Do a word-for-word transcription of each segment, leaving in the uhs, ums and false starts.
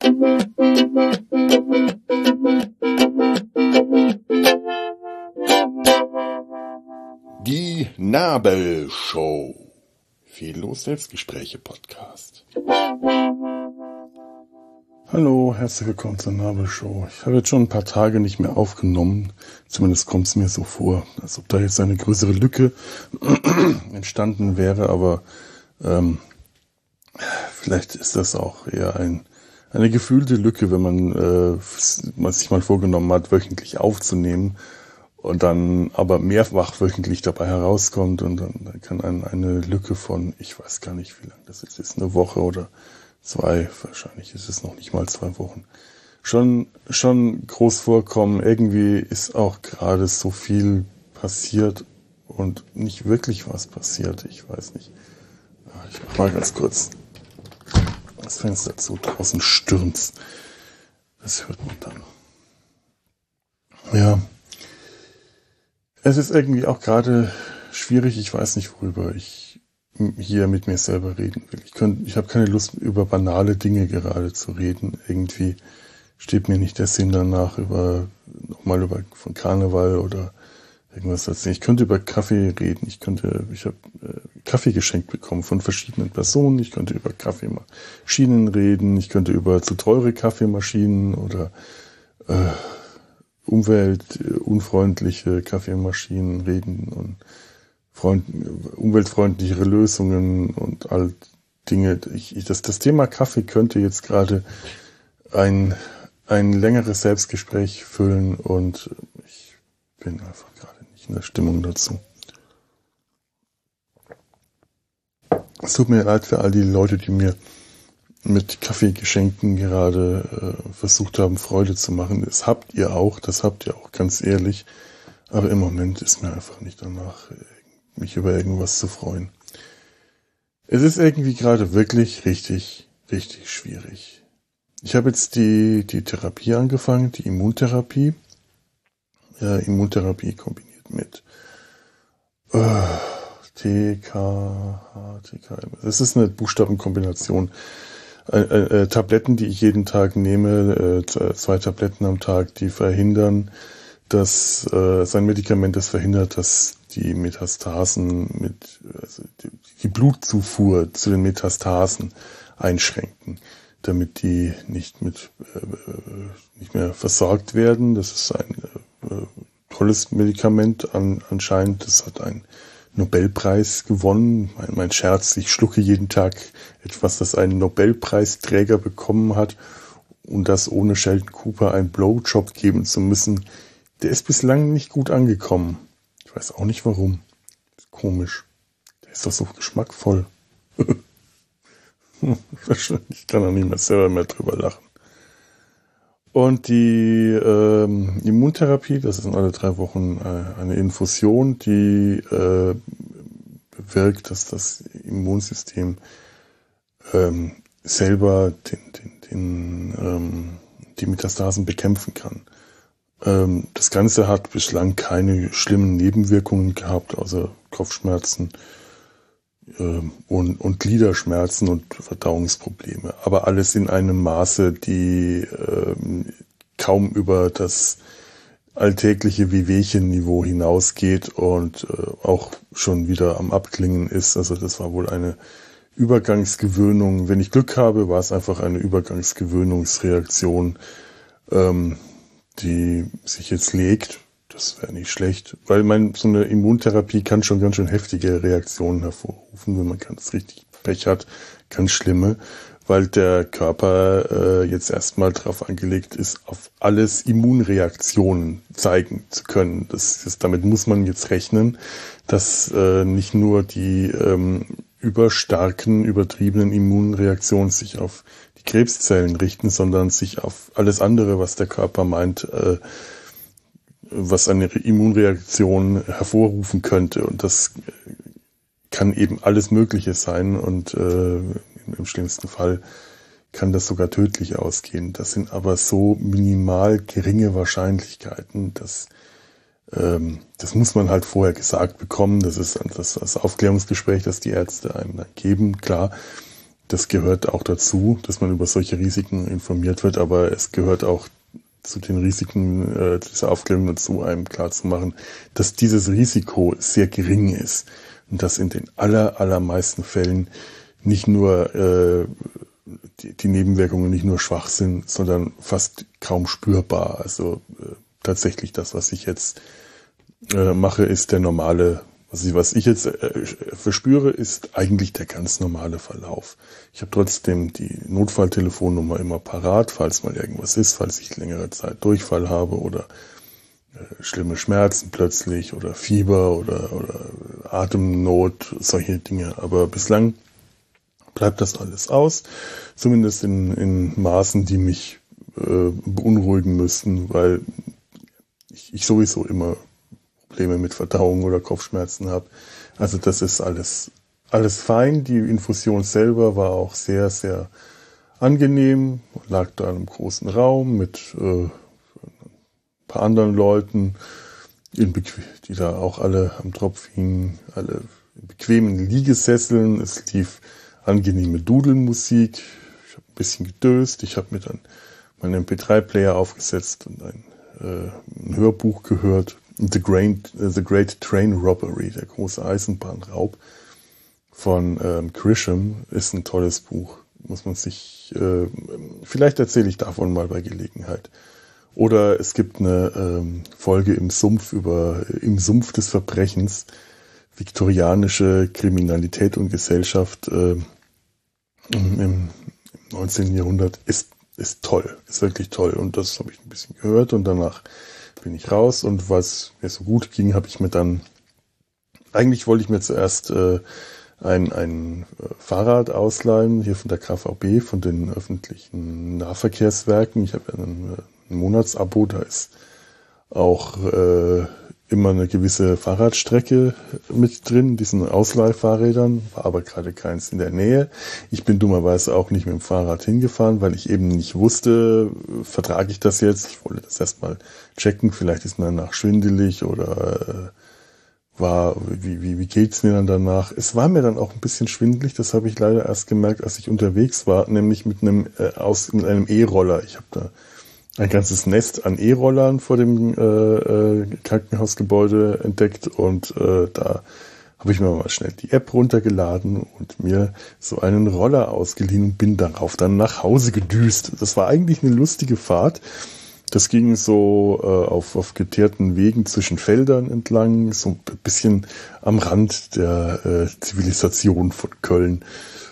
Die Nabelshow. Fehllos Selbstgespräche Podcast. Hallo, herzlich willkommen zur Nabelshow. Ich habe jetzt schon ein paar Tage nicht mehr aufgenommen. Zumindest kommt es mir so vor, als ob da jetzt eine größere Lücke entstanden wäre. Aber ähm, vielleicht ist das auch eher ein, eine gefühlte Lücke, wenn man, äh, man sich mal vorgenommen hat, wöchentlich aufzunehmen und dann aber mehrfach wöchentlich dabei herauskommt. Und dann, dann kann ein, eine Lücke von, ich weiß gar nicht, wie lange das jetzt ist, eine Woche oder zwei, wahrscheinlich ist es noch nicht mal zwei Wochen, schon schon groß vorkommen. Irgendwie ist auch gerade so viel passiert und nicht wirklich was passiert. Ich weiß nicht. Ich mach mal ganz kurz das Fenster zu. Draußen stürmt's. Das hört man dann. Ja. Es ist irgendwie auch gerade schwierig. Ich weiß nicht, worüber ich hier mit mir selber reden will. Ich könnte, ich habe keine Lust, über banale Dinge gerade zu reden. Irgendwie steht mir nicht der Sinn danach, über nochmal über von Karneval oder irgendwas erzählen. Ich könnte über Kaffee reden. Ich könnte, ich habe äh, Kaffee geschenkt bekommen von verschiedenen Personen. Ich könnte über Kaffeemaschinen reden. Ich könnte über zu teure Kaffeemaschinen oder äh, umweltunfreundliche Kaffeemaschinen reden und Freund, umweltfreundlichere Lösungen und all Dinge. Ich, ich, das, das Thema Kaffee könnte jetzt gerade ein, ein längeres Selbstgespräch füllen und ich bin einfach gerade nicht in der Stimmung dazu. Es tut mir leid für all die Leute, die mir mit Kaffeegeschenken gerade äh, versucht haben, Freude zu machen. Das habt ihr auch, das habt ihr auch, ganz ehrlich. Aber im Moment ist mir einfach nicht danach, mich über irgendwas zu freuen. Es ist irgendwie gerade wirklich richtig, richtig schwierig. Ich habe jetzt die, die Therapie angefangen, die Immuntherapie. Ja, Immuntherapie kombiniert mit äh, T K H, T K M. Das ist eine Buchstabenkombination. Äh, äh, Tabletten, die ich jeden Tag nehme, äh, zwei Tabletten am Tag, die verhindern, dass äh, sein Medikament das verhindert, dass die Metastasen mit, also die, die Blutzufuhr zu den Metastasen einschränken, damit die nicht mit äh, nicht mehr versorgt werden. Das ist ein äh, tolles Medikament an, anscheinend. Das hat einen Nobelpreis gewonnen. Mein, mein Scherz, ich schlucke jeden Tag etwas, das einen Nobelpreisträger bekommen hat, und das ohne Sheldon Cooper einen Blowjob geben zu müssen. Der ist bislang nicht gut angekommen. Ich weiß auch nicht warum. Komisch. Der ist doch so geschmackvoll. Ich kann auch nicht mehr selber mehr drüber lachen. Und die ähm, Immuntherapie, das ist in alle drei Wochen äh, eine Infusion, die äh, bewirkt, dass das Immunsystem ähm, selber den, den, den, ähm, die Metastasen bekämpfen kann. Ähm, das Ganze hat bislang keine schlimmen Nebenwirkungen gehabt, außer Kopfschmerzen ähm, und, und Gliederschmerzen und Verdauungsprobleme. Aber alles in einem Maße, die ähm, kaum über das alltägliche Wehwehchen-Niveau hinausgeht und äh, auch schon wieder am Abklingen ist. Also das war wohl eine Übergangsgewöhnung. Wenn ich Glück habe, war es einfach eine Übergangsgewöhnungsreaktion, ähm, die sich jetzt legt. Das wäre nicht schlecht, weil man so eine Immuntherapie kann schon ganz schön heftige Reaktionen hervorrufen, wenn man ganz richtig Pech hat, ganz schlimme, weil der Körper äh, jetzt erstmal darauf angelegt ist, auf alles Immunreaktionen zeigen zu können. Das, das, damit muss man jetzt rechnen, dass äh, nicht nur die ähm, überstarken, übertriebenen Immunreaktionen sich auf die Krebszellen richten, sondern sich auf alles andere, was der Körper meint, äh, was eine Immunreaktion hervorrufen könnte. Und das kann eben alles Mögliche sein und äh, im schlimmsten Fall kann das sogar tödlich ausgehen. Das sind aber so minimal geringe Wahrscheinlichkeiten, dass ähm, das muss man halt vorher gesagt bekommen. Das ist das, das Aufklärungsgespräch, das die Ärzte einem dann geben, klar. das gehört auch dazu, dass man über solche Risiken informiert wird, aber es gehört auch zu den Risiken äh, dieser Aufklärung dazu, einem klarzumachen, dass dieses Risiko sehr gering ist und dass in den aller, allermeisten Fällen nicht nur äh, die, die Nebenwirkungen nicht nur schwach sind, sondern fast kaum spürbar. Also äh, tatsächlich das, was ich jetzt äh, mache, ist der normale, was ich, was ich jetzt äh, verspüre, ist eigentlich der ganz normale Verlauf. Ich habe trotzdem die Notfalltelefonnummer immer parat, falls mal irgendwas ist, falls ich längere Zeit Durchfall habe oder äh, schlimme Schmerzen plötzlich oder Fieber oder, oder Atemnot, solche Dinge. Aber bislang bleibt das alles aus, zumindest in, in Maßen, die mich äh, beunruhigen müssten, weil ich, ich sowieso immer Probleme mit Verdauung oder Kopfschmerzen habe. Also das ist alles, alles fein. Die Infusion selber war auch sehr, sehr angenehm. Lag da in einem großen Raum mit äh, ein paar anderen Leuten, in bequ- die da auch alle am Tropf hingen, alle in bequemen Liegesesseln. Es lief angenehme Dudelmusik. Ich habe ein bisschen gedöst. Ich habe mir dann meinen M P drei Player aufgesetzt und ein, äh, ein Hörbuch gehört. The Great, The Great Train Robbery, der große Eisenbahnraub von ähm, Grisham, ist ein tolles Buch. Muss man sich, äh, vielleicht erzähle ich davon mal bei Gelegenheit. Oder es gibt eine ähm, Folge im Sumpf über, im Sumpf des Verbrechens, viktorianische Kriminalität und Gesellschaft äh, im, im neunzehnten Jahrhundert, ist, ist toll, ist wirklich toll. Und das habe ich ein bisschen gehört und danach bin ich raus, und was mir so gut ging, habe ich mir dann, eigentlich wollte ich mir zuerst äh, ein, ein äh, Fahrrad ausleihen, hier von der K V B, von den öffentlichen Nahverkehrswerken. Ich habe ja ein, ein Monatsabo, da ist auch äh, immer eine gewisse Fahrradstrecke mit drin, diesen Ausleihfahrrädern, war aber gerade keins in der Nähe. Ich bin dummerweise auch nicht mit dem Fahrrad hingefahren, weil ich eben nicht wusste, vertrage ich das jetzt? Ich wollte das erstmal checken, vielleicht ist mir danach schwindelig oder äh, war, wie, wie, wie geht's mir dann danach? Es war mir dann auch ein bisschen schwindelig, das habe ich leider erst gemerkt, als ich unterwegs war, nämlich mit einem, äh, aus, mit einem E-Roller. Ich habe da ein ganzes Nest an E-Rollern vor dem äh, äh, Krankenhausgebäude entdeckt, und äh, da habe ich mir mal schnell die App runtergeladen und mir so einen Roller ausgeliehen und bin darauf dann nach Hause gedüst. Das war eigentlich eine lustige Fahrt. Das ging so äh, auf, auf geteerten Wegen zwischen Feldern entlang, so ein bisschen am Rand der äh, Zivilisation von Köln.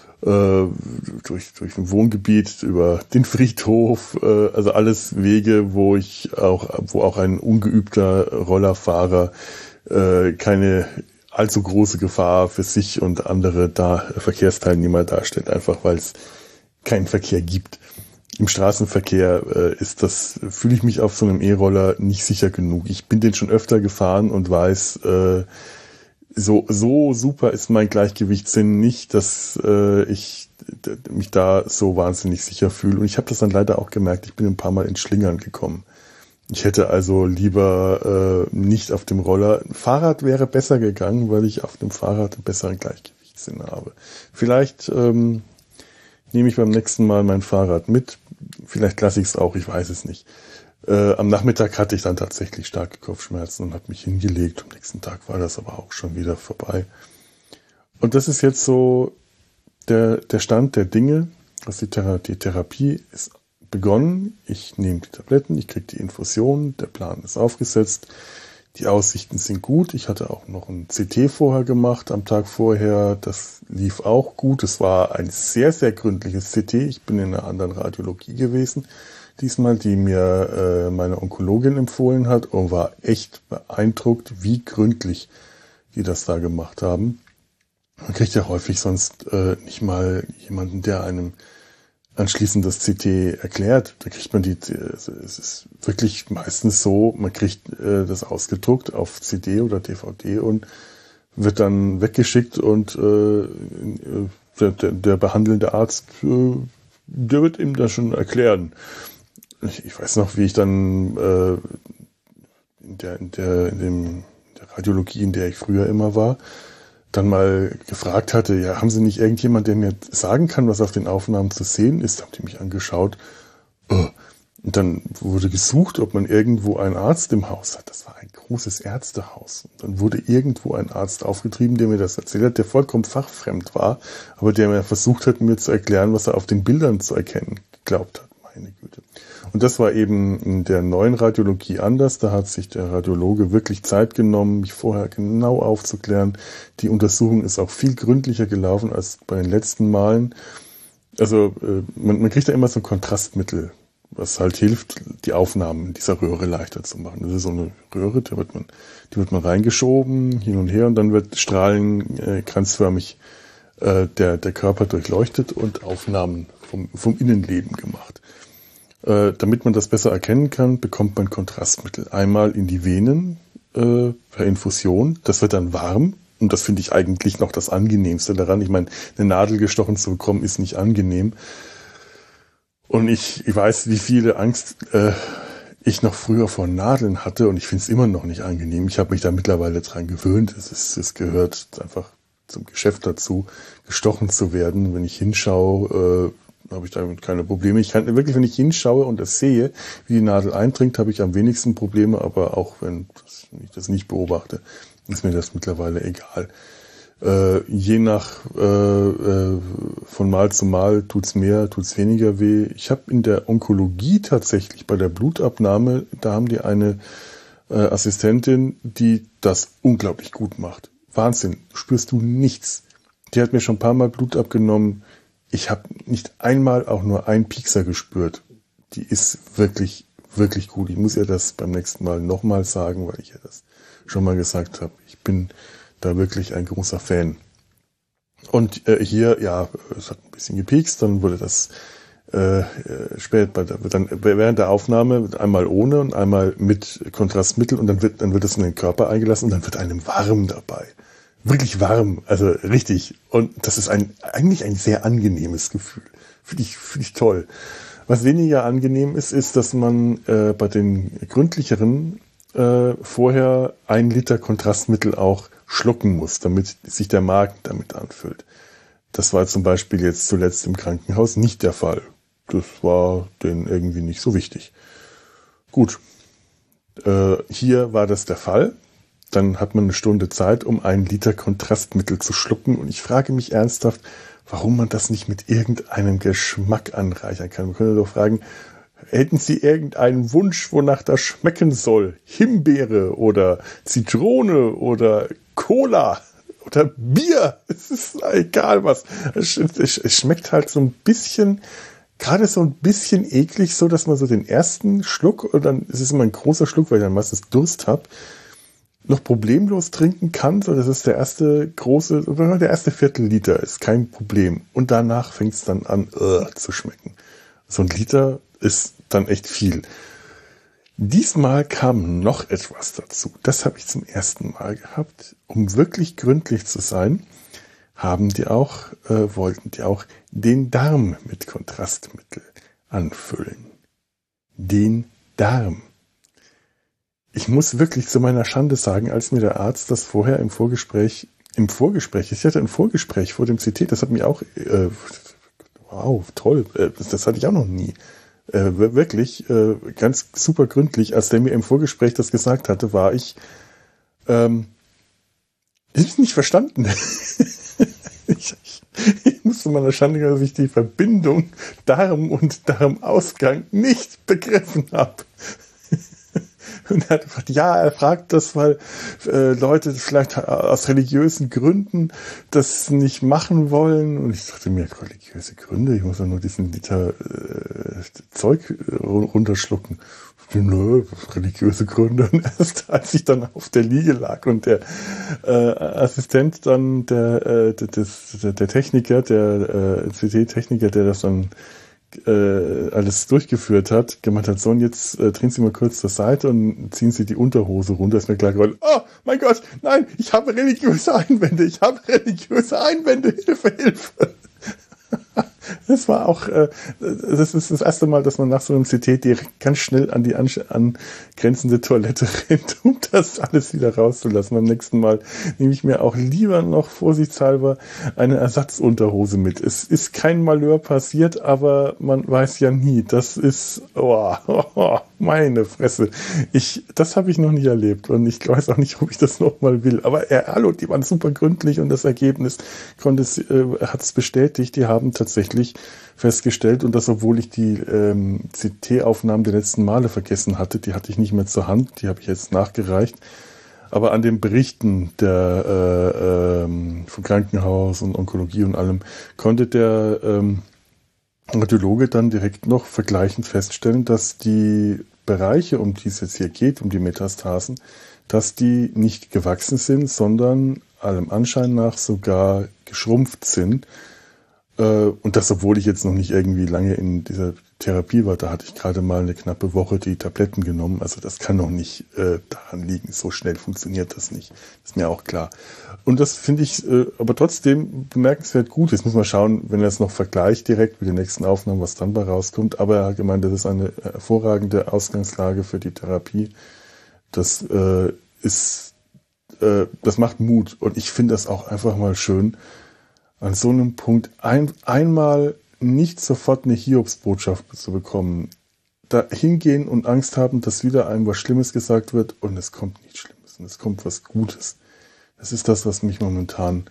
Durch, durch ein Wohngebiet, über den Friedhof, also alles Wege, wo ich auch, wo auch ein ungeübter Rollerfahrer keine allzu große Gefahr für sich und andere da Verkehrsteilnehmer darstellt, einfach weil es keinen Verkehr gibt. Im Straßenverkehr ist das, fühle ich mich auf so einem E-Roller nicht sicher genug. Ich bin den schon öfter gefahren und weiß, So, so super ist mein Gleichgewichtssinn nicht, dass äh, ich d- mich da so wahnsinnig sicher fühle. Und ich habe das dann leider auch gemerkt, ich bin ein paar Mal ins Schlingern gekommen. Ich hätte also lieber äh, nicht auf dem Roller. Ein Fahrrad wäre besser gegangen, weil ich auf dem Fahrrad einen besseren Gleichgewichtssinn habe. Vielleicht ähm, nehme ich beim nächsten Mal mein Fahrrad mit. Vielleicht lasse ich es auch, ich weiß es nicht. Äh, am Nachmittag hatte ich dann tatsächlich starke Kopfschmerzen und habe mich hingelegt. Am nächsten Tag war das aber auch schon wieder vorbei. Und das ist jetzt so der, der Stand der Dinge. Also die, Thera- die Therapie ist begonnen. Ich nehme die Tabletten, ich kriege die Infusion, der Plan ist aufgesetzt. Die Aussichten sind gut. Ich hatte auch noch ein C T vorher gemacht, am Tag vorher. Das lief auch gut. Es war ein sehr, sehr gründliches C T. Ich bin in einer anderen Radiologie gewesen diesmal, die mir äh, meine Onkologin empfohlen hat, und war echt beeindruckt, wie gründlich die das da gemacht haben. Man kriegt ja häufig sonst äh, nicht mal jemanden, der einem anschließend das C T erklärt. Da kriegt man die, es ist wirklich meistens so, man kriegt äh, das ausgedruckt auf C D oder D V D und wird dann weggeschickt, und äh, der, der, der behandelnde Arzt, äh, der wird ihm das schon erklären. Ich, ich weiß noch, wie ich dann äh, in der, in der, in dem, in der Radiologie, in der ich früher immer war, dann mal gefragt hatte, ja, haben Sie nicht irgendjemand, der mir sagen kann, was auf den Aufnahmen zu sehen ist? Haben die mich angeschaut. Oh. Und dann wurde gesucht, ob man irgendwo einen Arzt im Haus hat. Das war ein großes Ärztehaus. Und dann wurde irgendwo ein Arzt aufgetrieben, der mir das erzählt hat, der vollkommen fachfremd war, aber der mir versucht hat, mir zu erklären, was er auf den Bildern zu erkennen geglaubt hat. Meine Güte. Und das war eben in der neuen Radiologie anders. Da hat sich der Radiologe wirklich Zeit genommen, mich vorher genau aufzuklären. Die Untersuchung ist auch viel gründlicher gelaufen als bei den letzten Malen. Also man, man kriegt da immer so ein Kontrastmittel, was halt hilft, die Aufnahmen dieser Röhre leichter zu machen. Das ist so eine Röhre, da wird man, die wird man reingeschoben, hin und her, und dann wird strahlenkranzförmig äh, der, der Körper durchleuchtet und Aufnahmen vom, vom Innenleben gemacht. Äh, damit man das besser erkennen kann, bekommt man Kontrastmittel. Einmal in die Venen äh, per Infusion, das wird dann warm. Und das finde ich eigentlich noch das Angenehmste daran. Ich meine, eine Nadel gestochen zu bekommen, ist nicht angenehm. Und ich, ich weiß, wie viele Angst äh, ich noch früher vor Nadeln hatte, und ich finde es immer noch nicht angenehm. Ich habe mich da mittlerweile dran gewöhnt. Es, ist, es gehört einfach zum Geschäft dazu, gestochen zu werden. Wenn ich hinschaue, äh, habe ich damit keine Probleme. Ich kann wirklich, wenn ich hinschaue und das sehe, wie die Nadel eindringt, habe ich am wenigsten Probleme. Aber auch wenn, das, wenn ich das nicht beobachte, ist mir das mittlerweile egal. Äh, je nach äh, äh, von Mal zu Mal tut's mehr, tut's weniger weh. Ich habe in der Onkologie tatsächlich bei der Blutabnahme, da haben die eine äh, Assistentin, die das unglaublich gut macht. Wahnsinn, spürst du nichts. Die hat mir schon ein paar Mal Blut abgenommen. Ich habe nicht einmal auch nur einen Piekser gespürt. Die ist wirklich, wirklich gut. Ich muss ihr das beim nächsten Mal nochmal sagen, weil ich ihr das schon mal gesagt habe. Ich bin da wirklich ein großer Fan. Und äh, hier, ja, es hat ein bisschen gepiekst, dann wurde das äh, spät bei der, dann während der Aufnahme einmal ohne und einmal mit Kontrastmittel, und dann wird dann wird es in den Körper eingelassen und dann wird einem warm dabei. Wirklich warm, also richtig. Und das ist ein eigentlich ein sehr angenehmes Gefühl. Finde ich, finde ich toll. Was weniger angenehm ist, ist, dass man äh, bei den gründlicheren äh, vorher ein Liter Kontrastmittel auch schlucken muss, damit sich der Magen damit anfüllt. Das war zum Beispiel jetzt zuletzt im Krankenhaus nicht der Fall. Das war denen irgendwie nicht so wichtig. Gut, äh, hier war das der Fall. Dann hat man eine Stunde Zeit, um ein Liter Kontrastmittel zu schlucken. Und ich frage mich ernsthaft, warum man das nicht mit irgendeinem Geschmack anreichern kann. Man könnte doch fragen, hätten Sie irgendeinen Wunsch, wonach das schmecken soll? Himbeere oder Zitrone oder Cola oder Bier? Es ist egal was. Es, es, es schmeckt halt so ein bisschen, gerade so ein bisschen eklig, so dass man so den ersten Schluck, und dann ist es immer ein großer Schluck, weil ich dann meistens Durst habe, noch problemlos trinken kann. So, das ist der erste große, oder der erste Viertel Liter, ist kein Problem. Und danach fängt es dann an uh, zu schmecken. So ein Liter ist dann echt viel. Diesmal kam noch etwas dazu. Das habe ich zum ersten Mal gehabt. Um wirklich gründlich zu sein, haben die auch, äh, wollten die auch den Darm mit Kontrastmittel anfüllen. Den Darm. Ich muss wirklich zu meiner Schande sagen, als mir der Arzt das vorher im Vorgespräch, im Vorgespräch, ich hatte ein Vorgespräch vor dem C T, das hat mich auch, äh, wow, toll, äh, das, das hatte ich auch noch nie. Äh, wirklich, äh, ganz super gründlich, als der mir im Vorgespräch das gesagt hatte, war ich, ähm, ich hab's nicht verstanden. ich, ich, ich muss zu meiner Schande, dass ich die Verbindung Darm und Darmausgang nicht begriffen habe. Und er hat gefragt, ja, er fragt das, weil äh, Leute vielleicht aus religiösen Gründen das nicht machen wollen. Und ich dachte mir, religiöse Gründe? Ich muss ja nur diesen Liter äh, Zeug runterschlucken. Nö, religiöse Gründe. Und erst als ich dann auf der Liege lag und der äh, Assistent dann, der, äh, des, der, der Techniker, der äh, C T-Techniker, der das dann Äh, alles durchgeführt hat, gemeint hat, so, und jetzt äh, drehen Sie mal kurz zur Seite und ziehen Sie die Unterhose runter. Ist mir klar geworden, oh mein Gott, nein, ich habe religiöse Einwände, ich habe religiöse Einwände, Hilfe, Hilfe. Das war auch, äh, das ist das erste Mal, dass man nach so einem C T direkt ganz schnell an die angrenzende Toilette rennt, um das alles wieder rauszulassen. Beim nächsten Mal nehme ich mir auch lieber noch vorsichtshalber eine Ersatzunterhose mit. Es ist kein Malheur passiert, aber man weiß ja nie. Das ist, oh, oh, oh, meine Fresse. Ich, das habe ich noch nie erlebt und ich weiß auch nicht, ob ich das noch mal will. Aber äh, hallo, die waren super gründlich und das Ergebnis konnte es, äh, hat es bestätigt. Die haben tatsächlich festgestellt und das, obwohl ich die ähm, C T-Aufnahmen der letzten Male vergessen hatte, die hatte ich nicht mehr zur Hand, die habe ich jetzt nachgereicht. Aber an den Berichten der äh, ähm, vom Krankenhaus und Onkologie und allem konnte der ähm, Radiologe dann direkt noch vergleichend feststellen, dass die Bereiche, um die es jetzt hier geht, um die Metastasen, dass die nicht gewachsen sind, sondern allem Anschein nach sogar geschrumpft sind. Und das, obwohl ich jetzt noch nicht irgendwie lange in dieser Therapie war, da hatte ich gerade mal eine knappe Woche die Tabletten genommen. Also das kann noch nicht äh, daran liegen. So schnell funktioniert das nicht. Ist mir auch klar. Und das finde ich äh, aber trotzdem bemerkenswert gut. Jetzt muss man schauen, wenn er es noch vergleicht direkt mit den nächsten Aufnahmen, was dann bei rauskommt. Aber er hat gemeint, das ist eine hervorragende Ausgangslage für die Therapie. Das äh, ist, äh, das macht Mut. Und ich finde das auch einfach mal schön, an so einem Punkt ein, einmal nicht sofort eine Hiobsbotschaft zu bekommen. Da hingehen und Angst haben, dass wieder einem was Schlimmes gesagt wird und es kommt nichts Schlimmes und es kommt was Gutes. Das ist das, was mich momentan,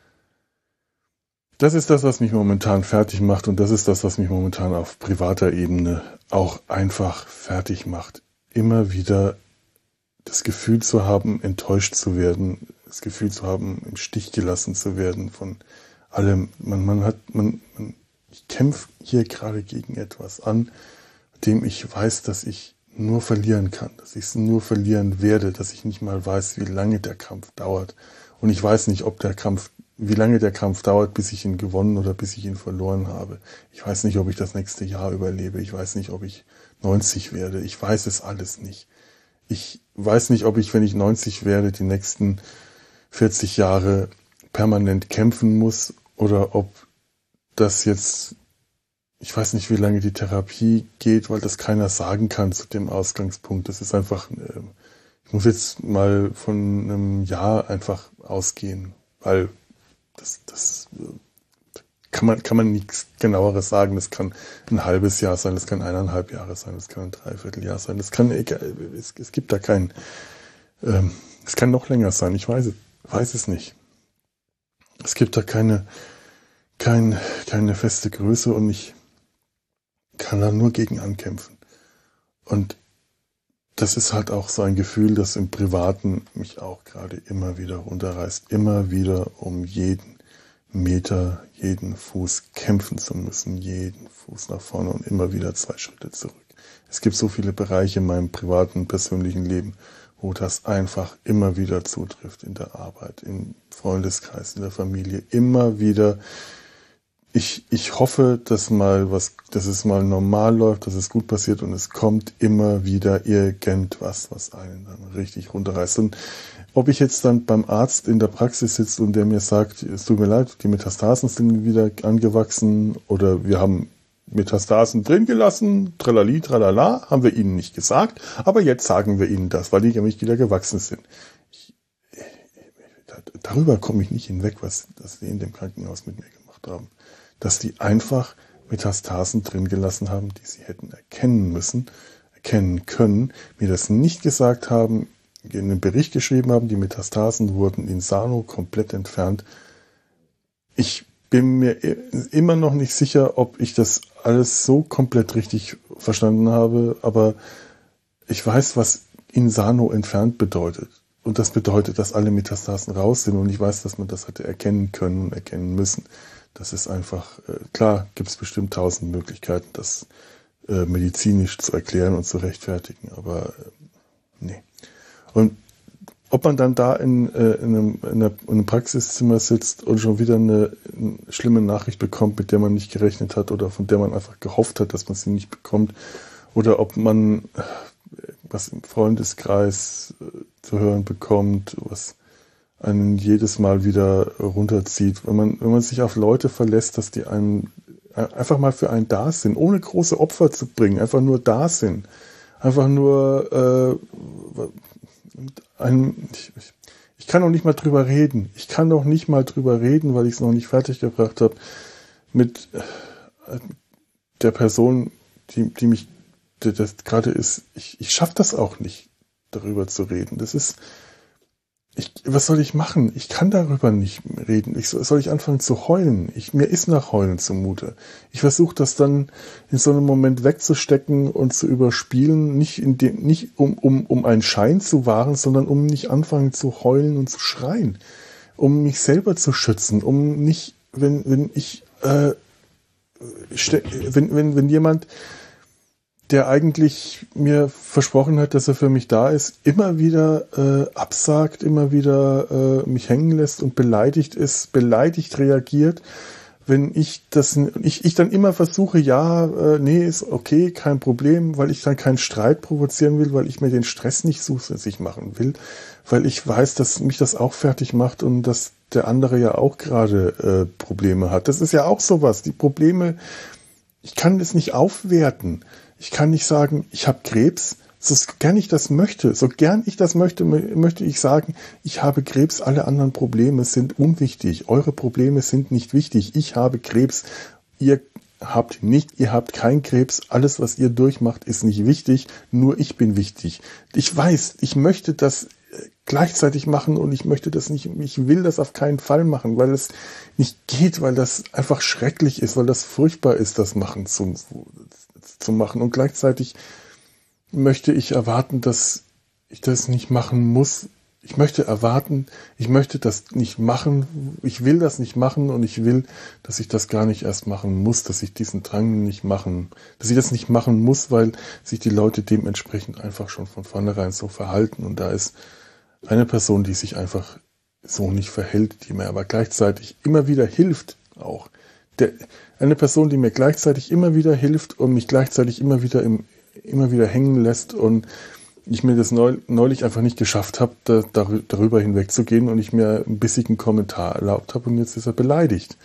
das ist das, was mich momentan fertig macht und das ist das, was mich momentan auf privater Ebene auch einfach fertig macht. Immer wieder das Gefühl zu haben, enttäuscht zu werden, das Gefühl zu haben, im Stich gelassen zu werden von allem. Man, man hat, man, man ich kämpfe hier gerade gegen etwas an, dem ich weiß, dass ich nur verlieren kann, dass ich es nur verlieren werde, dass ich nicht mal weiß, wie lange der Kampf dauert. Und ich weiß nicht, ob der Kampf, wie lange der Kampf dauert, bis ich ihn gewonnen oder bis ich ihn verloren habe. Ich weiß nicht, ob ich das nächste Jahr überlebe. Ich weiß nicht, ob ich neunzig werde. Ich weiß es alles nicht. Ich weiß nicht, ob ich, wenn ich neunzig werde, die nächsten vierzig Jahre permanent kämpfen muss oder ob das jetzt, ich weiß nicht, wie lange die Therapie geht, weil das keiner sagen kann zu dem Ausgangspunkt. Das ist einfach, ich muss jetzt mal von einem Jahr einfach ausgehen, weil das, das kann man, kann man nichts genaueres sagen. Das kann ein halbes Jahr sein, das kann eineinhalb Jahre sein, das kann ein Dreivierteljahr sein, das kann, es, es gibt da kein, ähm, es kann noch länger sein, ich weiß, weiß es nicht. Es gibt da keine, kein, keine feste Größe und ich kann da nur gegen ankämpfen. Und das ist halt auch so ein Gefühl, das im Privaten mich auch gerade immer wieder runterreißt, immer wieder um jeden Meter, jeden Fuß kämpfen zu müssen, jeden Fuß nach vorne und immer wieder zwei Schritte zurück. Es gibt so viele Bereiche in meinem privaten, persönlichen Leben, wo das einfach immer wieder zutrifft, in der Arbeit, im Freundeskreis, in der Familie, immer wieder. Ich, ich hoffe, dass mal was, dass es mal normal läuft, dass es gut passiert und es kommt immer wieder irgendwas, was einen dann richtig runterreißt. Und ob ich jetzt dann beim Arzt in der Praxis sitze und der mir sagt, es tut mir leid, die Metastasen sind wieder angewachsen oder wir haben Metastasen drin gelassen, tralali, tralala, haben wir Ihnen nicht gesagt, aber jetzt sagen wir Ihnen das, weil die nämlich wieder gewachsen sind. Ich, darüber komme ich nicht hinweg, was das die in dem Krankenhaus mit mir gemacht haben. Dass die einfach Metastasen drin gelassen haben, die sie hätten erkennen müssen, erkennen können, mir das nicht gesagt haben, in einem Bericht geschrieben haben, die Metastasen wurden in Sano komplett entfernt. Ich bin mir immer noch nicht sicher, ob ich das alles so komplett richtig verstanden habe, aber ich weiß, was in Sano entfernt bedeutet. Und das bedeutet, dass alle Metastasen raus sind und ich weiß, dass man das hätte erkennen können und erkennen müssen. Das ist einfach, äh, klar, gibt es bestimmt tausend Möglichkeiten, das äh, medizinisch zu erklären und zu rechtfertigen, aber äh, nee. Und ob man dann da in, äh, in, einem, in, einer, in einem Praxiszimmer sitzt und schon wieder eine, eine schlimme Nachricht bekommt, mit der man nicht gerechnet hat oder von der man einfach gehofft hat, dass man sie nicht bekommt, oder ob man äh, was im Freundeskreis äh, zu hören bekommt, was einen jedes Mal wieder runterzieht. Wenn man, wenn man sich auf Leute verlässt, dass die einen einfach mal für einen da sind, ohne große Opfer zu bringen, einfach nur da sind. Einfach nur äh, ein, ich, ich kann noch nicht mal drüber reden. Ich kann noch nicht mal drüber reden, weil ich es noch nicht fertig gebracht habe mit der Person, die, die mich die das gerade ist. Ich, ich schaffe das auch nicht, darüber zu reden. Das ist Ich, was soll ich machen? Ich kann darüber nicht reden. Ich, soll ich anfangen zu heulen? Ich, mir ist nach Heulen zumute. Ich versuche das dann in so einem Moment wegzustecken und zu überspielen, nicht, in dem, nicht um, um, um einen Schein zu wahren, sondern um nicht anfangen zu heulen und zu schreien. Um mich selber zu schützen, um nicht, wenn, wenn ich, äh, wenn, wenn, wenn jemand, der eigentlich mir versprochen hat, dass er für mich da ist, immer wieder äh, absagt, immer wieder äh, mich hängen lässt und beleidigt ist, beleidigt reagiert, wenn ich das, ich, ich dann immer versuche, ja, äh, nee, ist okay, kein Problem, weil ich dann keinen Streit provozieren will, weil ich mir den Stress nicht zusätzlich machen will, weil ich weiß, dass mich das auch fertig macht und dass der andere ja auch gerade äh, Probleme hat. Das ist ja auch sowas, die Probleme, ich kann das nicht aufwerten. Ich kann nicht sagen, ich habe Krebs, so gern ich das möchte, so gern ich das möchte, möchte ich sagen, ich habe Krebs, alle anderen Probleme sind unwichtig, eure Probleme sind nicht wichtig, ich habe Krebs, ihr habt nicht, ihr habt keinen Krebs, alles, was ihr durchmacht, ist nicht wichtig, nur ich bin wichtig. Ich weiß, ich möchte das gleichzeitig machen und ich möchte das nicht, ich will das auf keinen Fall machen, weil es nicht geht, weil das einfach schrecklich ist, weil das furchtbar ist, das machen zu zu machen. Und gleichzeitig möchte ich erwarten, dass ich das nicht machen muss. Ich möchte erwarten, ich möchte das nicht machen. Ich will das nicht machen und ich will, dass ich das gar nicht erst machen muss, dass ich diesen Drang nicht machen, dass ich das nicht machen muss, weil sich die Leute dementsprechend einfach schon von vornherein so verhalten. Und da ist eine Person, die sich einfach so nicht verhält, die mir aber gleichzeitig immer wieder hilft auch. Der, eine Person, die mir gleichzeitig immer wieder hilft und mich gleichzeitig immer wieder im, immer wieder hängen lässt und ich mir das neulich einfach nicht geschafft habe, da, darüber hinwegzugehen und ich mir einen bissigen Kommentar erlaubt habe und jetzt ist er beleidigt.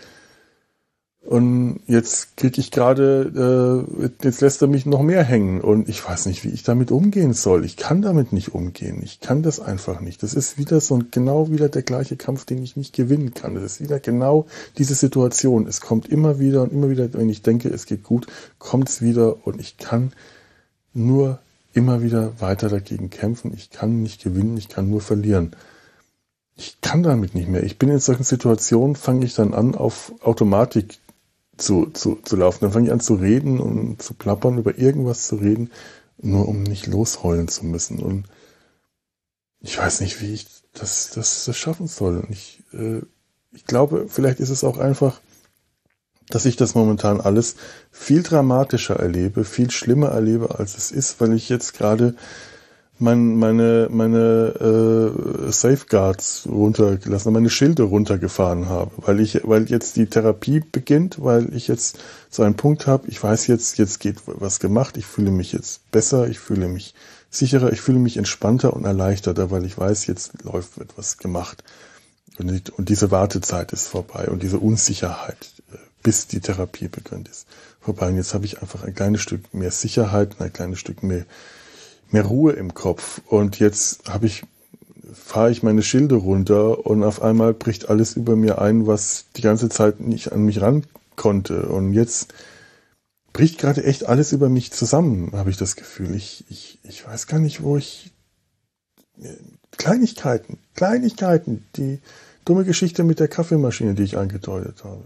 Und jetzt kriege ich gerade, äh, jetzt lässt er mich noch mehr hängen und ich weiß nicht, wie ich damit umgehen soll. Ich kann damit nicht umgehen. Ich kann das einfach nicht. Das ist wieder so genau wieder der gleiche Kampf, den ich nicht gewinnen kann. Das ist wieder genau diese Situation. Es kommt immer wieder und immer wieder, wenn ich denke, es geht gut, kommt es wieder und ich kann nur immer wieder weiter dagegen kämpfen. Ich kann nicht gewinnen, ich kann nur verlieren. Ich kann damit nicht mehr. Ich bin in solchen Situationen, fange ich dann an, auf Automatik Zu, zu, zu laufen. Dann fange ich an zu reden und zu plappern, über irgendwas zu reden, nur um nicht losheulen zu müssen. Und ich weiß nicht, wie ich das, das, das schaffen soll. Und ich, äh, ich glaube, vielleicht ist es auch einfach, dass ich das momentan alles viel dramatischer erlebe, viel schlimmer erlebe, als es ist, weil ich jetzt gerade mein, meine, meine äh, Safeguards runtergelassen, meine Schilde runtergefahren habe, weil ich, weil jetzt die Therapie beginnt, weil ich jetzt so einen Punkt habe, ich weiß jetzt, jetzt geht was gemacht, ich fühle mich jetzt besser, ich fühle mich sicherer, ich fühle mich entspannter und erleichterter, weil ich weiß, jetzt läuft etwas gemacht. Und, und diese Wartezeit ist vorbei und diese Unsicherheit, bis die Therapie beginnt, ist vorbei. Und jetzt habe ich einfach ein kleines Stück mehr Sicherheit und ein kleines Stück mehr mehr Ruhe im Kopf und jetzt habe ich, fahre ich meine Schilde runter und auf einmal bricht alles über mir ein, was die ganze Zeit nicht an mich ran konnte und jetzt bricht gerade echt alles über mich zusammen, habe ich das Gefühl. Ich, ich, ich weiß gar nicht, wo ich, Kleinigkeiten, Kleinigkeiten, die dumme Geschichte mit der Kaffeemaschine, die ich angedeutet habe.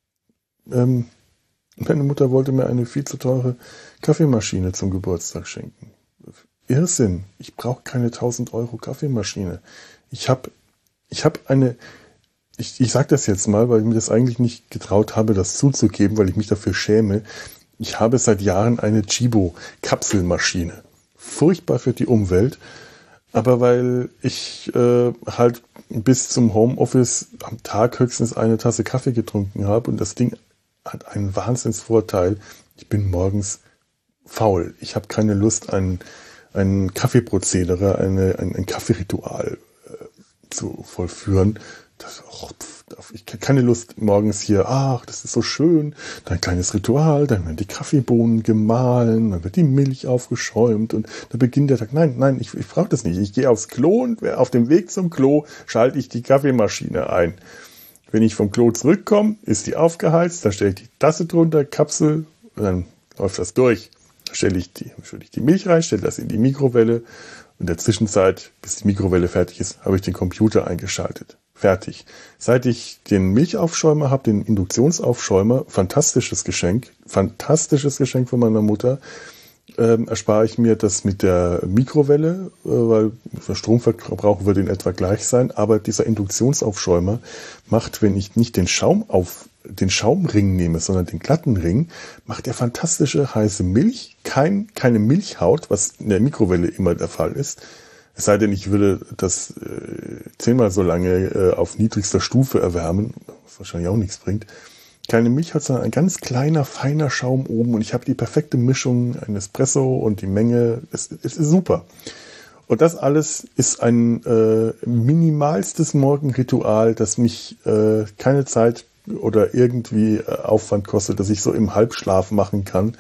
Ähm, meine Mutter wollte mir eine viel zu teure Kaffeemaschine zum Geburtstag schenken. Irrsinn. Ich brauche keine tausend Euro Kaffeemaschine. Ich habe ich hab eine, ich, ich sage das jetzt mal, weil ich mir das eigentlich nicht getraut habe, das zuzugeben, weil ich mich dafür schäme. Ich habe seit Jahren eine Chibo Kapselmaschine. Furchtbar für die Umwelt, aber weil ich äh, halt bis zum Homeoffice am Tag höchstens eine Tasse Kaffee getrunken habe und das Ding hat einen Wahnsinnsvorteil. Ich bin morgens faul. Ich habe keine Lust, einen ein Kaffeeprozedere, eine, ein, ein Kaffeeritual äh, zu vollführen. das, oh, ich habe keine Lust morgens hier, ach, das ist so schön, dann ein kleines Ritual, dann werden die Kaffeebohnen gemahlen, dann wird die Milch aufgeschäumt und dann beginnt der Tag. Nein, nein, ich, ich brauche das nicht. Ich gehe aufs Klo und auf dem Weg zum Klo schalte ich die Kaffeemaschine ein. Wenn ich vom Klo zurückkomme, ist die aufgeheizt, dann stelle ich die Tasse drunter, Kapsel, und dann läuft das durch. Dann stelle ich die, stelle ich die Milch rein, stelle das in die Mikrowelle. In der Zwischenzeit, bis die Mikrowelle fertig ist, habe ich den Computer eingeschaltet. Fertig. Seit ich den Milchaufschäumer habe, den Induktionsaufschäumer, fantastisches Geschenk, fantastisches Geschenk von meiner Mutter, ähm, erspare ich mir das mit der Mikrowelle, äh, weil der Stromverbrauch würde in etwa gleich sein, aber dieser Induktionsaufschäumer macht, wenn ich nicht den Schaum auf den Schaumring nehme, sondern den glatten Ring, macht er fantastische heiße Milch, kein, keine Milchhaut, was in der Mikrowelle immer der Fall ist. Es sei denn, ich würde das äh, zehnmal so lange äh, auf niedrigster Stufe erwärmen, was wahrscheinlich auch nichts bringt. Keine Milchhaut, sondern ein ganz kleiner, feiner Schaum oben und ich habe die perfekte Mischung, ein Espresso und die Menge, es, es ist super. Und das alles ist ein äh, minimalstes Morgenritual, das mich äh, keine Zeit oder irgendwie äh, Aufwand kostet, dass ich so im Halbschlaf machen kann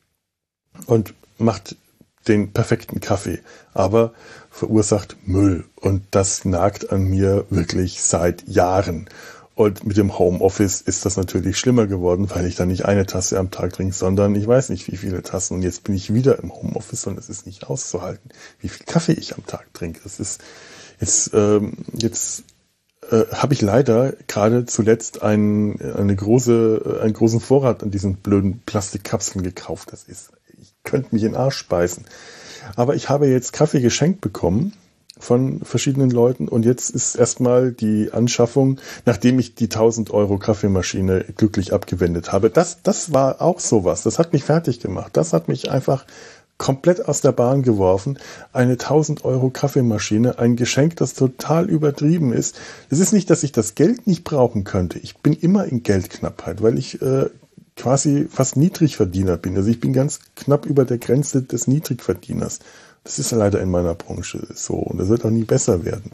und macht den perfekten Kaffee, aber verursacht Müll und das nagt an mir wirklich seit Jahren. Und mit dem Homeoffice ist das natürlich schlimmer geworden, weil ich dann nicht eine Tasse am Tag trinke, sondern ich weiß nicht, wie viele Tassen. Und jetzt bin ich wieder im Homeoffice und es ist nicht auszuhalten, wie viel Kaffee ich am Tag trinke. Das ist jetzt, ähm, jetzt äh, habe ich leider gerade zuletzt ein, eine große, einen großen Vorrat an diesen blöden Plastikkapseln gekauft. Das ist, ich könnte mich in den Arsch speisen. Aber ich habe jetzt Kaffee geschenkt bekommen von verschiedenen Leuten und jetzt ist erstmal die Anschaffung, nachdem ich die tausend Euro Kaffeemaschine glücklich abgewendet habe. Das, das war auch sowas. Das hat mich fertig gemacht. Das hat mich einfach komplett aus der Bahn geworfen. Eine tausend Euro Kaffeemaschine, ein Geschenk, das total übertrieben ist. Es ist nicht, dass ich das Geld nicht brauchen könnte. Ich bin immer in Geldknappheit, weil ich äh, quasi fast Niedrigverdiener bin. Also ich bin ganz knapp über der Grenze des Niedrigverdieners. Das ist leider in meiner Branche so und das wird auch nie besser werden.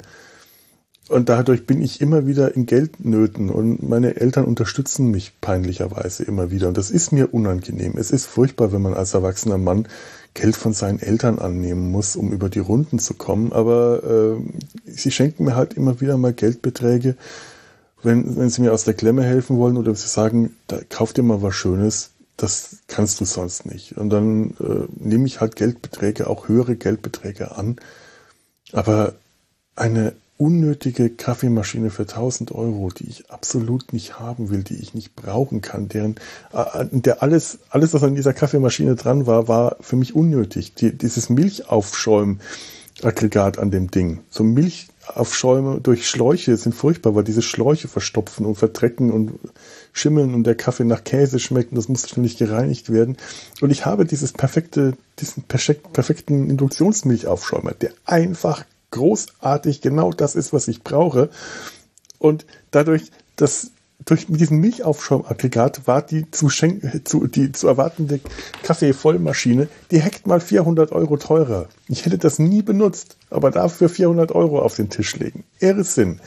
Und dadurch bin ich immer wieder in Geldnöten und meine Eltern unterstützen mich peinlicherweise immer wieder. Und das ist mir unangenehm. Es ist furchtbar, wenn man als erwachsener Mann Geld von seinen Eltern annehmen muss, um über die Runden zu kommen. Aber äh, sie schenken mir halt immer wieder mal Geldbeträge, wenn, wenn sie mir aus der Klemme helfen wollen oder sie sagen, da, kauf dir mal was Schönes. Das kannst du sonst nicht. Und dann äh, nehme ich halt Geldbeträge, auch höhere Geldbeträge an. Aber eine unnötige Kaffeemaschine für tausend Euro, die ich absolut nicht haben will, die ich nicht brauchen kann, deren, äh, der alles, alles, was an dieser Kaffeemaschine dran war, war für mich unnötig. Die, dieses Milchaufschäumaggregat an dem Ding, so Milchaufschäume durch Schläuche sind furchtbar, weil diese Schläuche verstopfen und verdrecken und schimmeln und der Kaffee nach Käse schmeckt und das muss ständig gereinigt werden. Und ich habe dieses perfekte, diesen perfekten Induktionsmilchaufschäumer, der einfach großartig genau das ist, was ich brauche. Und dadurch, dass durch diesen Milchaufschäumaggregat war die zu, schenken, zu, die zu erwartende Kaffeevollmaschine direkt mal vierhundert Euro teurer. Ich hätte das nie benutzt, aber dafür vierhundert Euro auf den Tisch legen. Irrsinn.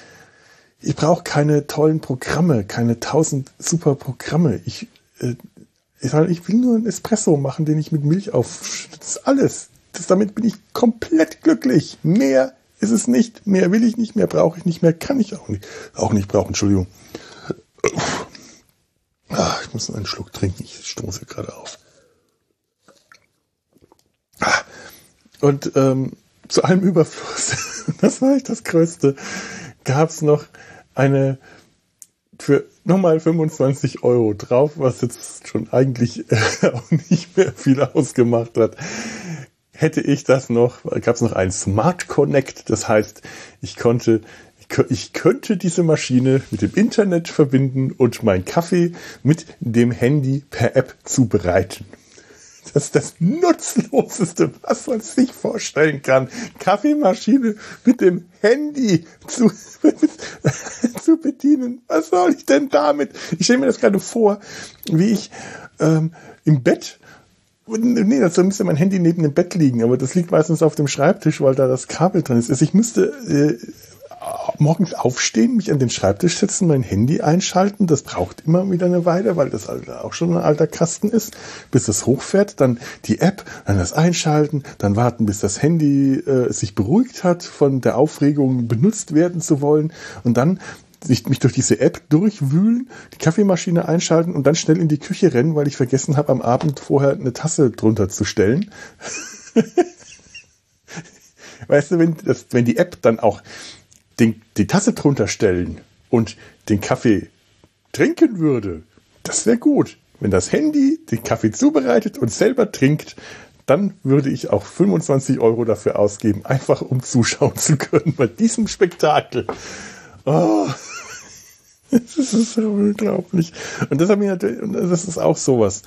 Ich brauche keine tollen Programme, keine tausend super Programme. Ich, äh, ich, ich will nur einen Espresso machen, den ich mit Milch auf... Das ist alles. Das, damit bin ich komplett glücklich. Mehr ist es nicht. Mehr will ich nicht. Mehr brauche ich nicht. Mehr kann ich auch nicht. Auch nicht brauchen. Entschuldigung. Ah, ich muss noch einen Schluck trinken. Ich stoße gerade auf. Ah, und ähm, zu allem Überfluss, das war echt das Größte, gab es noch eine für nochmal fünfundzwanzig Euro drauf, was jetzt schon eigentlich äh, auch nicht mehr viel ausgemacht hat. Hätte ich das noch, gab es noch ein Smart Connect, das heißt, ich konnte, ich könnte diese Maschine mit dem Internet verbinden und meinen Kaffee mit dem Handy per App zubereiten. Das ist das Nutzloseste, was man sich vorstellen kann. Kaffeemaschine mit dem Handy zu, zu bedienen. Was soll ich denn damit? Ich stelle mir das gerade vor, wie ich ähm, im Bett, nee, dazu müsste mein Handy neben dem Bett liegen, aber das liegt meistens auf dem Schreibtisch, weil da das Kabel drin ist. Also ich müsste äh, morgens aufstehen, mich an den Schreibtisch setzen, mein Handy einschalten. Das braucht immer wieder eine Weile, weil das auch schon ein alter Kasten ist, bis das hochfährt. Dann die App, dann das einschalten, dann warten, bis das Handy äh, sich beruhigt hat, von der Aufregung benutzt werden zu wollen. Und dann sich, mich durch diese App durchwühlen, die Kaffeemaschine einschalten und dann schnell in die Küche rennen, weil ich vergessen habe, am Abend vorher eine Tasse drunter zu stellen. Weißt du, wenn, das, wenn die App dann auch den, die Tasse drunter stellen und den Kaffee trinken würde, das wäre gut. Wenn das Handy den Kaffee zubereitet und selber trinkt, dann würde ich auch fünfundzwanzig Euro dafür ausgeben, einfach um zuschauen zu können bei diesem Spektakel. Oh, das ist so unglaublich. Und das, habe ich natürlich, und das ist auch sowas.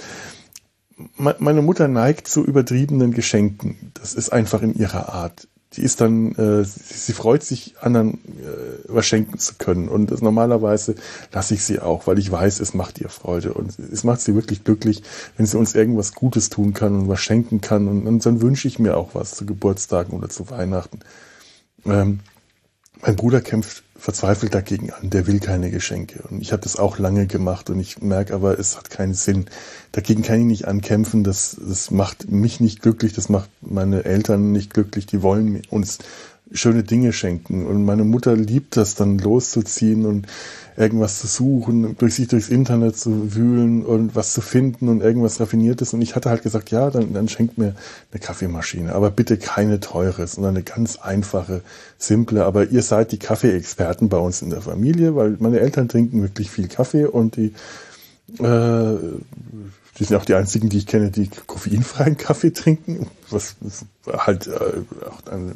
Meine Mutter neigt zu übertriebenen Geschenken. Das ist einfach in ihrer Art. Die ist dann, äh, sie, sie freut sich, anderen äh, was schenken zu können. Und das, normalerweise lasse ich sie auch, weil ich weiß, es macht ihr Freude. Und es macht sie wirklich glücklich, wenn sie uns irgendwas Gutes tun kann und was schenken kann. Und, und dann wünsche ich mir auch was zu Geburtstagen oder zu Weihnachten. Ähm, mein Bruder kämpft verzweifelt dagegen an, der will keine Geschenke. Und ich habe das auch lange gemacht und ich merke aber, es hat keinen Sinn. Dagegen kann ich nicht ankämpfen, das, das macht mich nicht glücklich, das macht meine Eltern nicht glücklich, die wollen uns schöne Dinge schenken. Und meine Mutter liebt das dann loszuziehen und irgendwas zu suchen, durch sich durchs Internet zu wühlen und was zu finden und irgendwas Raffiniertes. Und ich hatte halt gesagt, ja, dann, dann schenkt mir eine Kaffeemaschine, aber bitte keine teure, sondern eine ganz einfache, simple. Aber ihr seid die Kaffeeexperten bei uns in der Familie, weil meine Eltern trinken wirklich viel Kaffee und die, äh, die sind auch die einzigen, die ich kenne, die koffeinfreien Kaffee trinken, was halt äh, auch dann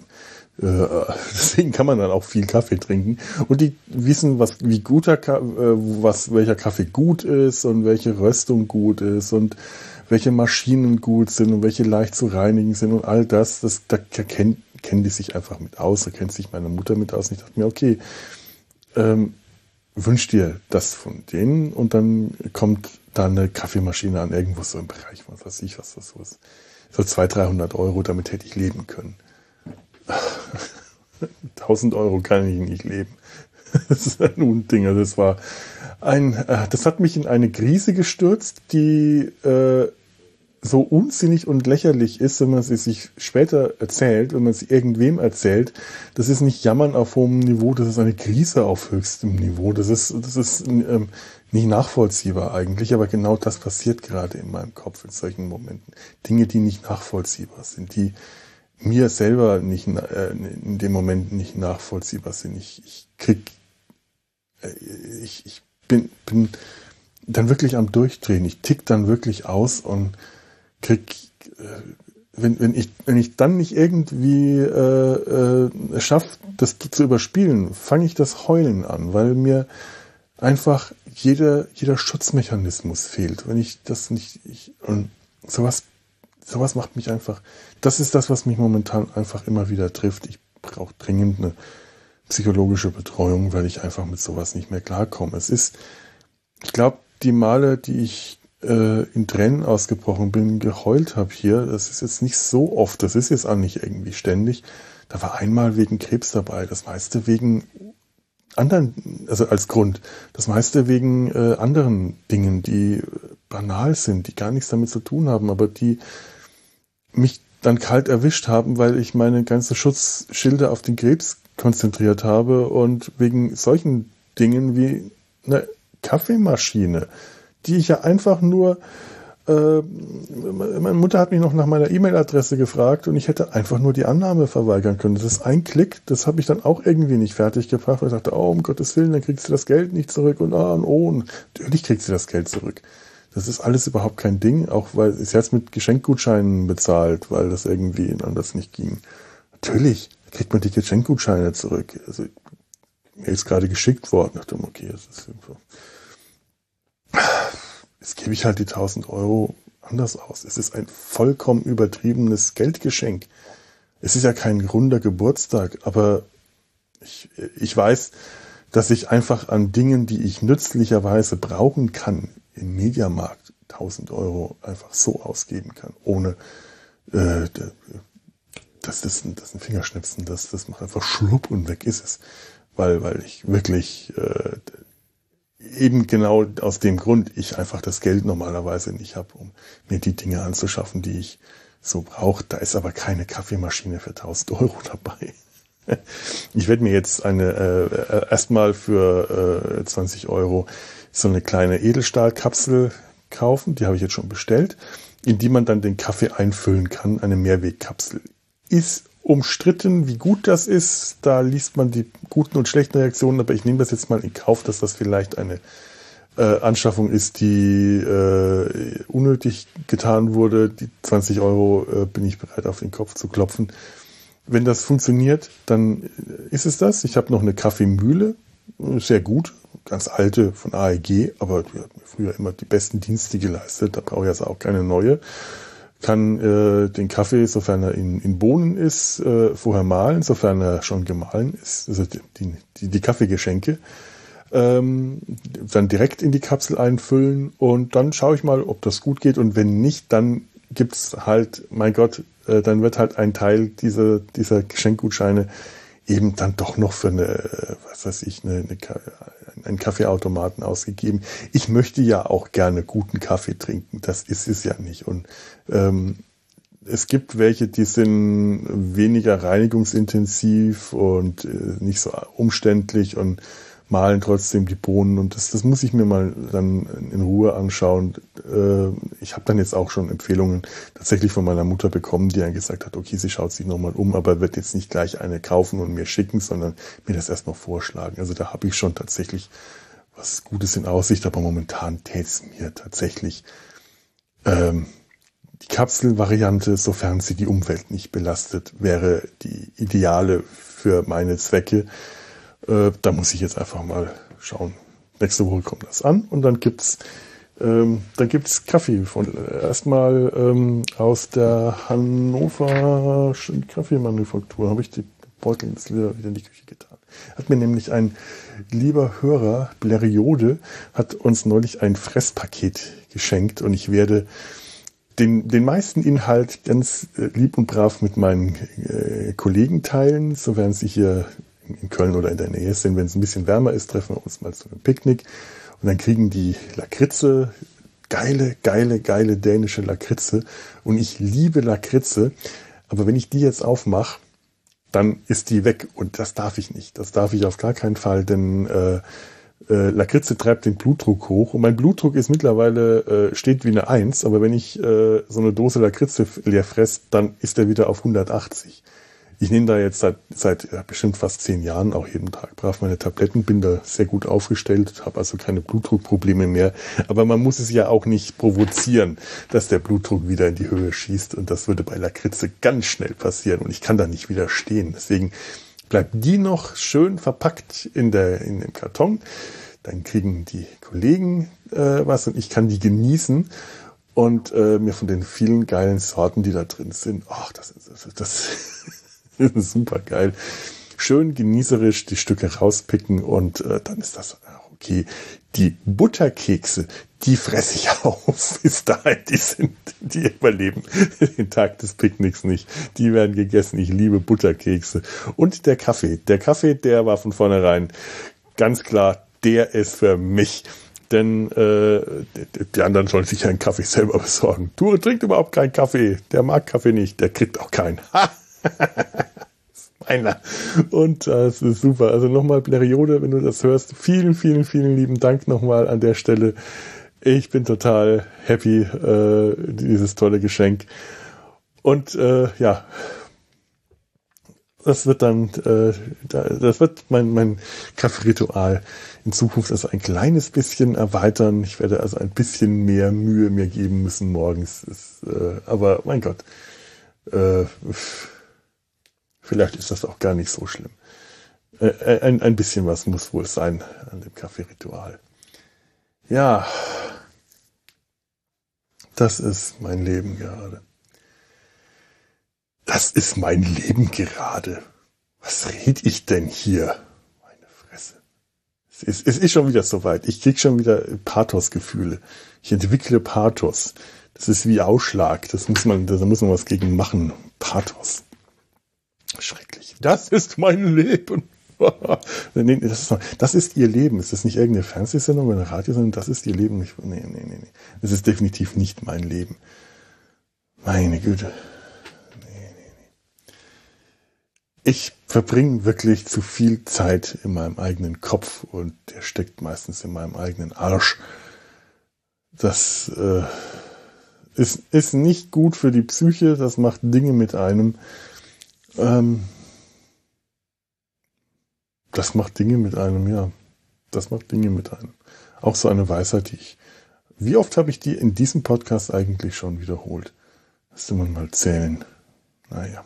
deswegen kann man dann auch viel Kaffee trinken. Und die wissen, was, wie guter, was, welcher Kaffee gut ist und welche Röstung gut ist und welche Maschinen gut sind und welche leicht zu reinigen sind und all das. Das, da kennen, kennen die sich einfach mit aus. Da kennt sich meine Mutter mit aus. Und ich dachte mir, okay, ähm, wünsch dir das von denen und dann kommt da eine Kaffeemaschine an irgendwo so im Bereich, was weiß ich, was das so ist. So zweihundert, dreihundert Euro, damit hätte ich leben können. tausend Euro kann ich nicht leben. Das ist ein Unding. Das war ein, das hat mich in eine Krise gestürzt, die äh, so unsinnig und lächerlich ist, wenn man sie sich später erzählt, wenn man sie irgendwem erzählt. Das ist nicht Jammern auf hohem Niveau, das ist eine Krise auf höchstem Niveau. Das ist, das ist ähm, nicht nachvollziehbar eigentlich, aber genau das passiert gerade in meinem Kopf in solchen Momenten. Dinge, die nicht nachvollziehbar sind, die mir selber nicht äh, in dem Moment nicht nachvollziehbar sind. Ich, ich krieg, äh, ich, ich bin, bin dann wirklich am Durchdrehen. Ich tick dann wirklich aus und krieg, äh, wenn, wenn ich, wenn ich dann nicht irgendwie äh, äh, schaffe, das zu überspielen, fange ich das Heulen an, weil mir einfach jeder, jeder Schutzmechanismus fehlt. Wenn ich das nicht, ich, und sowas Sowas macht mich einfach, das ist das, was mich momentan einfach immer wieder trifft. Ich brauche dringend eine psychologische Betreuung, weil ich einfach mit sowas nicht mehr klarkomme. Es ist, ich glaube, die Male, die ich äh, in Tränen ausgebrochen bin, geheult habe hier, das ist jetzt nicht so oft, das ist jetzt auch nicht irgendwie ständig. Da war einmal wegen Krebs dabei, das meiste wegen anderen, also als Grund, das meiste wegen äh, anderen Dingen, die banal sind, die gar nichts damit zu tun haben, aber die mich dann kalt erwischt haben, weil ich meine ganze Schutzschilde auf den Krebs konzentriert habe und wegen solchen Dingen wie eine Kaffeemaschine, die ich ja einfach nur, äh, meine Mutter hat mich noch nach meiner E-Mail-Adresse gefragt und ich hätte einfach nur die Annahme verweigern können. Das ist ein Klick, das habe ich dann auch irgendwie nicht fertig gebracht, weil ich dachte, oh, um Gottes Willen, dann kriegst du das Geld nicht zurück und ah und oh, und natürlich kriegst du das Geld zurück. Das ist alles überhaupt kein Ding, auch weil es jetzt mit Geschenkgutscheinen bezahlt, weil das irgendwie anders nicht ging. Natürlich kriegt man die Geschenkgutscheine zurück. Also mir ist gerade geschickt worden. Ich dachte, okay, das ist einfach. Jetzt gebe ich halt die tausend Euro anders aus. Es ist ein vollkommen übertriebenes Geldgeschenk. Es ist ja kein runder Geburtstag, aber ich, ich weiß, dass ich einfach an Dingen, die ich nützlicherweise brauchen kann, im Mediamarkt tausend Euro einfach so ausgeben kann, ohne äh, das, das, das ein Fingerschnipsen, das, das macht einfach schlupp und weg ist es. weil, weil ich wirklich äh, eben genau aus dem Grund ich einfach das Geld normalerweise nicht habe, um mir die Dinge anzuschaffen, die ich so brauche. Da ist aber keine Kaffeemaschine für tausend Euro dabei. Ich werde mir jetzt eine äh, erstmal für äh, zwanzig Euro so eine kleine Edelstahlkapsel kaufen, die habe ich jetzt schon bestellt, in die man dann den Kaffee einfüllen kann, eine Mehrwegkapsel. Ist umstritten, wie gut das ist, da liest man die guten und schlechten Reaktionen, aber ich nehme das jetzt mal in Kauf, dass das vielleicht eine äh, Anschaffung ist, die äh, unnötig getan wurde. Die zwanzig Euro äh, bin ich bereit, auf den Kopf zu klopfen. Wenn das funktioniert, dann ist es das. Ich habe noch eine Kaffeemühle, sehr gut, ganz alte von A E G, aber die hat mir früher immer die besten Dienste geleistet, da brauche ich also auch keine neue. Kann äh, den Kaffee, sofern er in, in Bohnen ist, äh, vorher mahlen, sofern er schon gemahlen ist, also die, die, die Kaffeegeschenke, ähm, dann direkt in die Kapsel einfüllen und dann schaue ich mal, ob das gut geht und wenn nicht, dann gibt's halt, mein Gott, äh, dann wird halt ein Teil dieser, dieser Geschenkgutscheine eben dann doch noch für eine, was weiß ich, eine, eine, einen Kaffeeautomaten ausgegeben. Ich möchte ja auch gerne guten Kaffee trinken, das ist es ja nicht. Und ähm, es gibt welche, die sind weniger reinigungsintensiv und äh, nicht so umständlich und mahlen trotzdem die Bohnen und das, das muss ich mir mal dann in Ruhe anschauen. Äh, ich habe dann jetzt auch schon Empfehlungen tatsächlich von meiner Mutter bekommen, die dann gesagt hat, okay, sie schaut sich nochmal um, aber wird jetzt nicht gleich eine kaufen und mir schicken, sondern mir das erstmal vorschlagen. Also da habe ich schon tatsächlich was Gutes in Aussicht, aber momentan täte es mir tatsächlich ähm, die Kapselvariante, sofern sie die Umwelt nicht belastet, wäre die ideale für meine Zwecke. Da muss ich jetzt einfach mal schauen. Nächste Woche kommt das an und dann gibt's ähm, dann gibt's Kaffee von äh, erstmal ähm, aus der Hannover Kaffeemanufaktur. Habe ich die Beutel jetzt wieder in die Küche getan. Hat mir nämlich ein lieber Hörer, Bleriode, hat uns neulich ein Fresspaket geschenkt und ich werde den den meisten Inhalt ganz äh, lieb und brav mit meinen äh, Kollegen teilen, sofern sie hier in Köln oder in der Nähe sind. Wenn es ein bisschen wärmer ist, treffen wir uns mal zu einem Picknick und dann kriegen die Lakritze, geile, geile, geile dänische Lakritze und ich liebe Lakritze, aber wenn ich die jetzt aufmache, dann ist die weg und das darf ich nicht. Das darf ich auf gar keinen Fall, denn äh, äh, Lakritze treibt den Blutdruck hoch und mein Blutdruck ist mittlerweile, äh, steht wie eine Eins, aber wenn ich äh, so eine Dose Lakritze leer fresse, dann ist er wieder auf hundertachtzig. Ich nehme da jetzt seit, seit ja, bestimmt fast zehn Jahren auch jeden Tag brav meine Tabletten, bin da sehr gut aufgestellt, habe also keine Blutdruckprobleme mehr. Aber man muss es ja auch nicht provozieren, dass der Blutdruck wieder in die Höhe schießt. Und das würde bei Lakritze ganz schnell passieren und ich kann da nicht widerstehen. Deswegen bleibt die noch schön verpackt in, der, in dem Karton. Dann kriegen die Kollegen äh, was und ich kann die genießen. Und äh, mir von den vielen geilen Sorten, die da drin sind, ach, das ist das, das Das ist super geil. Schön genießerisch die Stücke rauspicken und äh, dann ist das okay. Die Butterkekse, die fresse ich auf bis dahin. Die sind, die überleben den Tag des Picknicks nicht. Die werden gegessen. Ich liebe Butterkekse. Und der Kaffee. Der Kaffee, der war von vornherein ganz klar, der ist für mich. Denn äh, die anderen sollen sich einen Kaffee selber besorgen. Du trinkst überhaupt keinen Kaffee. Der mag Kaffee nicht. Der kriegt auch keinen. Ha! Meiner. Und das ist super. Also nochmal, Bleriode, wenn du das hörst, vielen, vielen, vielen lieben Dank nochmal an der Stelle. Ich bin total happy, äh, dieses tolle Geschenk. Und äh, ja, das wird dann, äh, das wird mein, mein Kaffeeritual in Zukunft also ein kleines bisschen erweitern. Ich werde also ein bisschen mehr Mühe mir geben müssen morgens. Ist, äh, aber mein Gott, äh, vielleicht ist das auch gar nicht so schlimm. Äh, ein, ein bisschen was muss wohl sein an dem Kaffeeritual. Ja, das ist mein Leben gerade. Das ist mein Leben gerade. Was red ich denn hier? Meine Fresse. Es ist, es ist schon wieder soweit. Ich krieg schon wieder Pathos-Gefühle. Ich entwickle Pathos. Das ist wie Ausschlag. Das muss man, da muss man was gegen machen. Pathos. Schrecklich. Das ist mein Leben. nee, das, ist, das ist ihr Leben. Es ist nicht irgendeine Fernsehsendung oder eine Radiosendung, das ist ihr Leben. Ich, nee, nee, nee, nee. Das ist definitiv nicht mein Leben. Meine Güte. Nee, nee, nee. Ich verbringe wirklich zu viel Zeit in meinem eigenen Kopf und der steckt meistens in meinem eigenen Arsch. Das äh, ist, ist nicht gut für die Psyche, das macht Dinge mit einem. Ähm, das macht Dinge mit einem, ja. Das macht Dinge mit einem. Auch so eine Weisheit, die ich... Wie oft habe ich die in diesem Podcast eigentlich schon wiederholt? Müsste man mal zählen. Naja.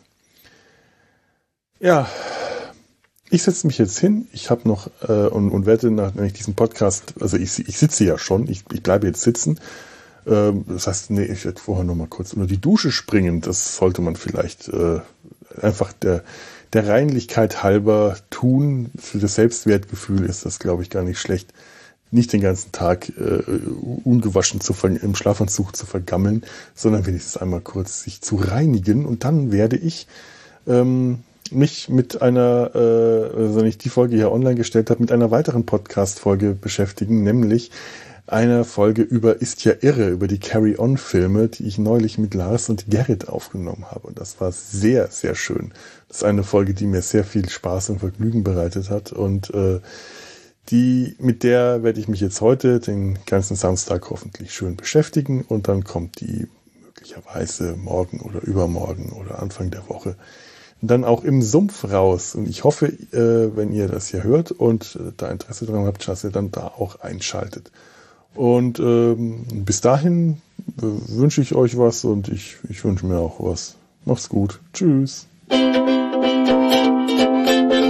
Ja, ich setze mich jetzt hin. Ich habe noch äh, und, und werde nach, wenn ich diesen Podcast, also ich, ich sitze ja schon, ich, ich bleibe jetzt sitzen. Ähm, das heißt, nee, ich werde vorher noch mal kurz unter die Dusche springen. Das sollte man vielleicht äh, einfach der, der Reinlichkeit halber tun. Für das Selbstwertgefühl ist das, glaube ich, gar nicht schlecht, nicht den ganzen Tag äh, ungewaschen zu ver- im Schlafanzug zu vergammeln, sondern wenigstens einmal kurz sich zu reinigen. Und dann werde ich ähm, mich mit einer, äh, also wenn ich die Folge hier online gestellt habe, mit einer weiteren Podcast-Folge beschäftigen, nämlich einer Folge über Ist ja irre, über die Carry-On-Filme, die ich neulich mit Lars und Gerrit aufgenommen habe. Und das war sehr, sehr schön. Das ist eine Folge, die mir sehr viel Spaß und Vergnügen bereitet hat. Und äh, die, mit der werde ich mich jetzt heute den ganzen Samstag hoffentlich schön beschäftigen. Und dann kommt die möglicherweise morgen oder übermorgen oder Anfang der Woche dann auch im Sumpf raus. Und ich hoffe, äh, wenn ihr das hier hört und äh, da Interesse daran habt, dass ihr dann da auch einschaltet. Und ähm, bis dahin äh, wünsche ich euch was und ich, ich wünsche mir auch was. Macht's gut. Tschüss.